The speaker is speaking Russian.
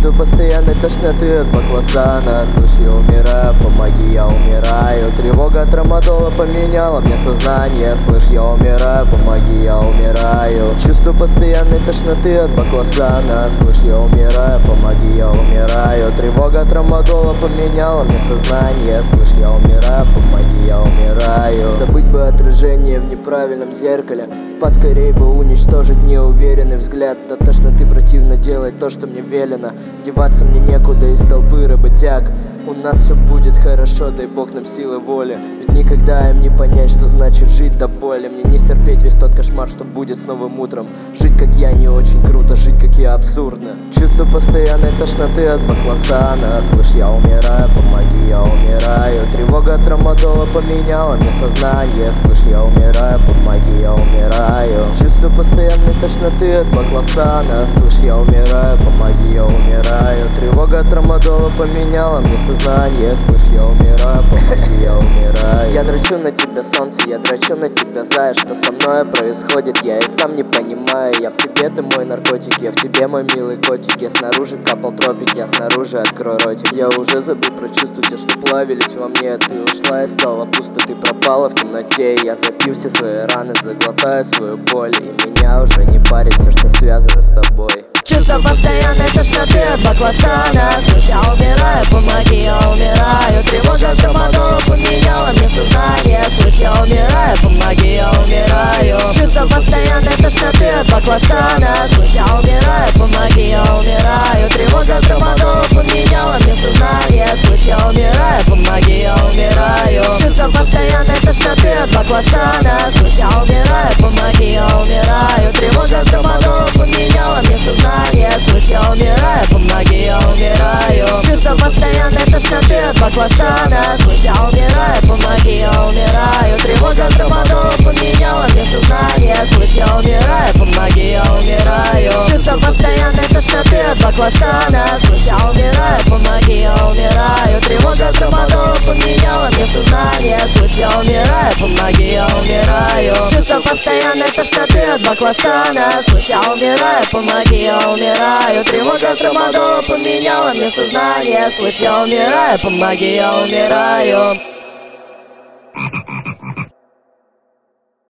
Чувство постоянной тошноты от баклажана. Слышь, я умираю, помоги, я умираю. Тревога трамадола поменяла мне сознание. Слышь, я умираю, помоги, я умираю. Чувство постоянной тошноты от баклажана. Слышь, я умираю, помоги, я умираю. Тревога трамадола поменяла мне сознание. Слышь, я умираю, помоги, я умираю. Забыть бы отражение в неправильном зеркале, поскорей бы уничтожить неуверенный взгляд. До тошноты противно делать то, что мне велено. Деваться мне некуда из толпы работяг. У нас все будет хорошо, дай бог нам силы воли. Ведь никогда им не понять, что значит жить до боли. Мне не стерпеть весь тот кошмар, что будет с новым утром. Жить как я не очень круто, жить как я абсурдно. Чувство постоянной тошноты от баклажана. Слышь, я умираю, помоги, я умираю. Тревога от трамадола поменяла мне сознание. Слышь, я умираю, помоги, я умираю. Чувство постоянной тошноты от баклажана. Слышь, я умираю, помоги, я умираю. Тревога от трамадола поменяла мне сознание. Слышь, я умираю, помоги, я умираю. Я дрочу на тебя, солнце, я дрочу на тебя, зая. Что со мной происходит, я и сам не понимаю. Я в тебе, ты мой наркотик, я в тебе, мой милый котик. Я снаружи капал тропик, я снаружи открой ротик. Я уже забыл про чувства, те, что плавились во мне. Ты ушла и стало пусто, ты пропала в темноте. Я запью все свои раны, заглотаю свою боль. И меня уже не парит все, что связано с тобой. Чувство постоянной тошноты от баклажана. Слышь, я умираю, помоги, я умираю. Тревога трамадола поменяла мне сознание. Слышь, я умираю, помоги, я умираю. Чувство постоянной тошноты от баклажана. Слышь, я умираю, помоги, я умираю. Тревога трамадола поменяла мне сознание. Слышь, я умираю, помоги, я умираю. Чувство постоянной тошноты от баклажана. Слышь, я умираю, помоги, я умираю. Тревога трамадола поменяла мне сознание. Слышь, я умираю, помоги, я умираю. Чувство постоянной тошноты от баклажана. Слышь, я умираю, помоги, я умираю. Тревога трамадола поменяла мне сознание. Слышь, я умираю, помоги, я умираю. Чувство постоянной тошноты от баклажана. Слышь, я умираю, помоги, я умираю. Тревога трамадола поменяла мне сознание. Слышь, я умираю, помоги, я умираю. Чувство постоянной тошноты от баклажана. Слышь, я умираю, помоги, я умираю. Тревога трамадола поменяла мне сознание. Слышь, я умираю, помоги, я умираю.